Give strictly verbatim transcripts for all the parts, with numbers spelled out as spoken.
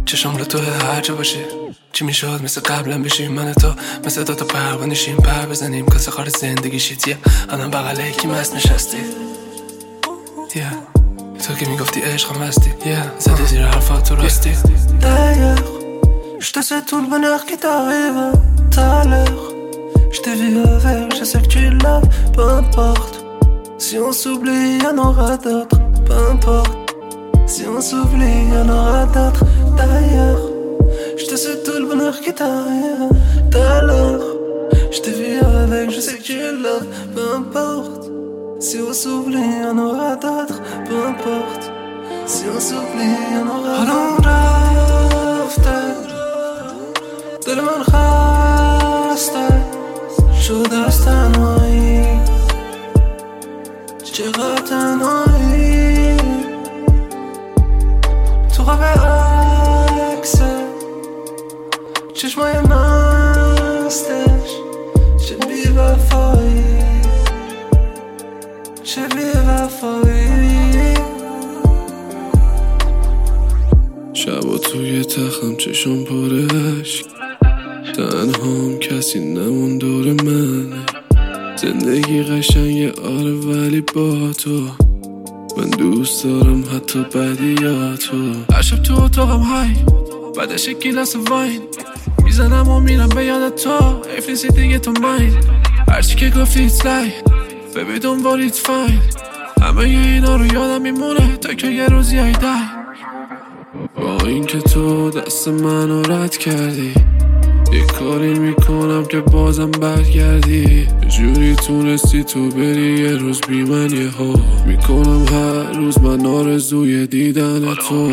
چشم رو تو هر جا باشی چی میشد مثل قبلا بشیم من تو مثل دوتا پروانشیم پر بزنیم کاسه خار زندگی شیتیه الان بغل یکی مست نشستی yeah. تو که میگفتی عشقم هستی yeah. زدی زیر حرفات تو راستی D'ailleurs, je te sais tout le bonheur qui t'arrive tout à l'heure. Je t'ai vu avec, je sais que tu l'as, peu importe. Si on s'oublie, y'en aura d'autres, peu importe. Si on s'oublie, y'en aura d'autres. D'ailleurs, je te sais tout le bonheur qui t'arrive tout à l'heure. Je t'ai vu avec, je sais que tu l'as, peu importe. Si on s'oublie, y'en aura d'autres, peu importe. Si on s'oublie, y'en aura d'autres. دل من خسته شده از تنهایی چقدر تنهایی تو خواب عکسه چشمای مستش چه بی وفایی چه بی وفایی شبا توی تخم چشم پرش تنهام کسی نمون دور منه زندگی قشنگه آره ولی با تو من دوست دارم حتی بدیاتو هر شب تو اتاقم های بعدش یک گیلاس واین میزنم و میرم به یادت تو حیف نیستی دیگه تو ماین هرچی که گفتی it's like baby don't worry it's fine همه اینا رو یادم میمونه تا که یه روزی های دای با این که تو دست منو رد کردی یه کاری میکنم که بازم برگردی جوری تونستی تو بری یه روز بی من یه ها میکنم هر روز من آرزوی دیدن تو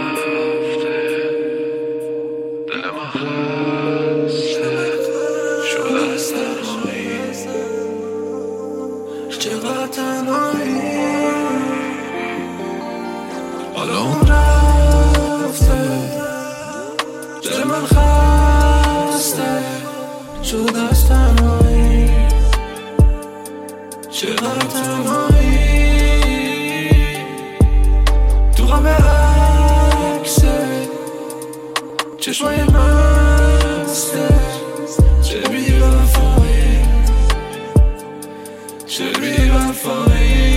چقدر تنهایی الان رفته دل من خسته شده از تنهایی چقدر تنهایی تو خواب عکسه چشمای مسته چه بی وفایی چه بی وفایی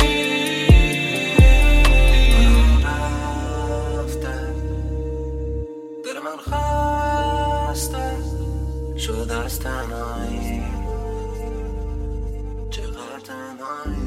دل من خسته شده از تنهایی چقدر تنهایی